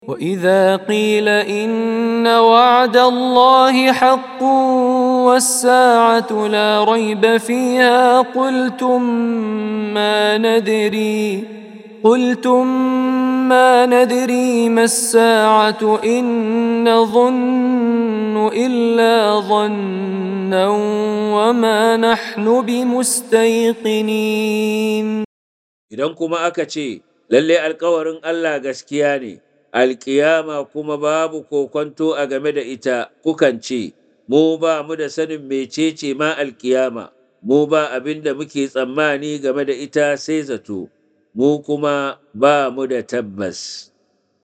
وإذا قيل إن وعد الله حق والساعة لا ريب فيها قلتم ما ندري ما الساعة إن نظن إلا ظنا وما نحن بمستيقنين. Idan kuma aka ce, lalle alkawarin Allah gaskiya ne, alkiyama kuma babu kokwanto a game da ita, kukan ce, mu ba mu da sanin mecece ma alkiyama, mu ba abin da muke tsammani game da ita sai zato, mu kuma ba mu da tabbas.